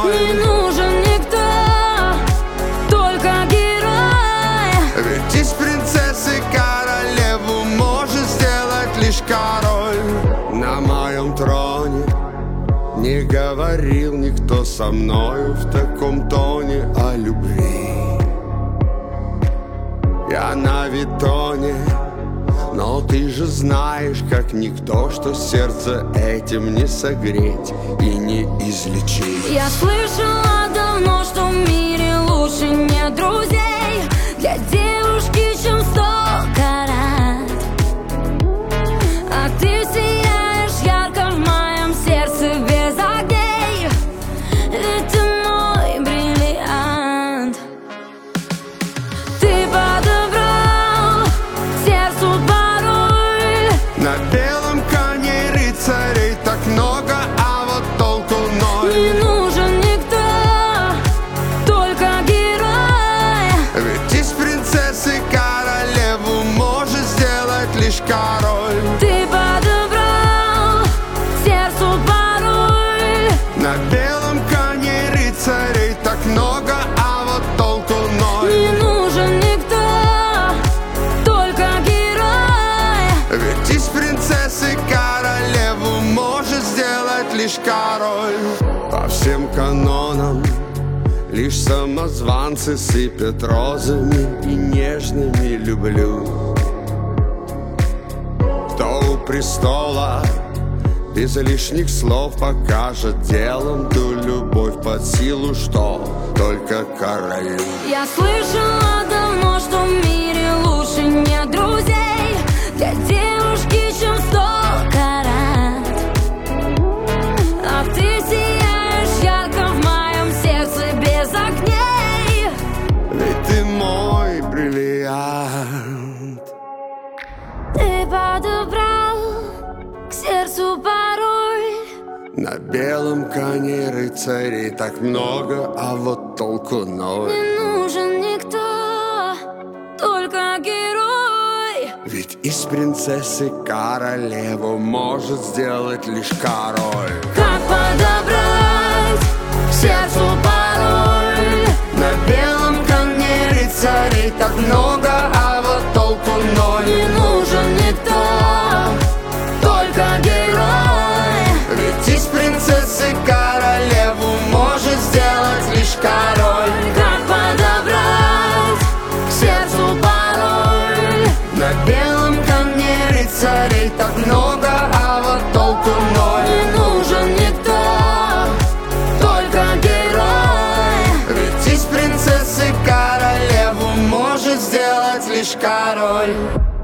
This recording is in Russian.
король. Не нужен никто, только герой. Ведь из принцессы королеву может сделать лишь король. На моем троне не говорил никто со мною в таком тоне о любви. Я на Витоне, но ты же знаешь, как никто, что сердце этим не согреть и не излечить. Я слышала давно, что в мире лучше нет друзей для девушки, чем 100 карат. А ты сияешь ярко в моем сердце без огней, ведь ты мой бриллиант. Ты подобрал сердцу пароль. На белом коне рыцарей так много, а вот толку ноль. Не нужен никто, только герой. Ведь из принцессы королеву может сделать лишь король. Ты подобрал сердцу пароль. На белом коне рыцарей так много, а вот толку ноль. Не нужен никто, только герой. Ведь из принцессы королеву может сделать лишь король. По всем канонам лишь самозванцы сыпят розами и нежными люблю. Кто у престола без лишних слов покажет делом ту любовь под силу, что только королю. Я слышала давно, что в мире лучше нет друзей для девушки, чем 100 карат. А ты сияешь ярко в моем сердце без огней. Ведь ты мой бриллиант. Ты подобрал к сердцу пароль. На белом коне рыцарей так много, а вот толку ноль. Не нужен никто, только герой. Ведь из принцессы королеву может сделать лишь король. Как подобрать к сердцу пароль? На белом коне рыцарей так много, а вот толку ноль. Не нужен никто, только герой. Ведь из принцессы королеву может сделать лишь король. Как подобрать к сердцу пароль? На белом коне рыцарей так много, а вот толку ноль. Не нужен никто, только герой. Ведь из принцессы королеву может сделать лишь король.